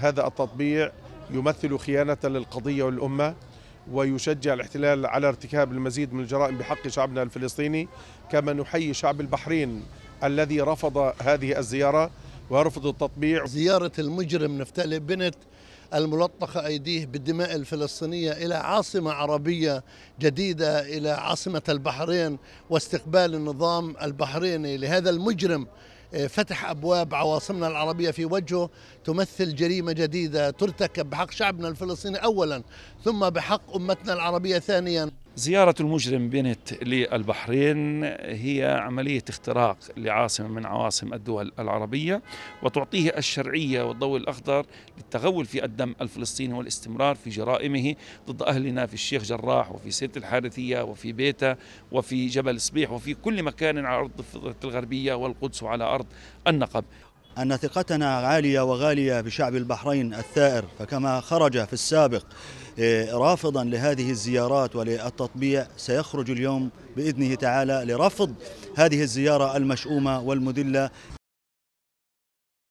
هذا التطبيع يمثل خيانة للقضية والأمة، ويشجع الاحتلال على ارتكاب المزيد من الجرائم بحق شعبنا الفلسطيني. كما نحيي شعب البحرين الذي رفض هذه الزيارة ورفض التطبيع. زيارة المجرم نفتالي بنت الملطخة أيديه بالدماء الفلسطينية إلى عاصمة عربية جديدة، إلى عاصمة البحرين، واستقبال النظام البحريني لهذا المجرم فتح أبواب عواصمنا العربية في وجهه، تمثل جريمة جديدة ترتكب بحق شعبنا الفلسطيني أولا، ثم بحق أمتنا العربية ثانيا. زيارة المجرم بنت للبحرين هي عملية اختراق لعاصمة من عواصم الدول العربية، وتعطيه الشرعية والضوء الأخضر للتغول في الدم الفلسطيني والاستمرار في جرائمه ضد أهلنا في الشيخ جراح وفي سيرة الحارثية وفي بيتا وفي جبل صبيح وفي كل مكان على أرض الضفة الغربية والقدس وعلى أرض النقب. أن ثقتنا عالية وغالية بشعب البحرين الثائر، فكما خرج في السابق رافضا لهذه الزيارات وللتطبيع، سيخرج اليوم بإذنه تعالى لرفض هذه الزيارة المشؤومة والمذلة.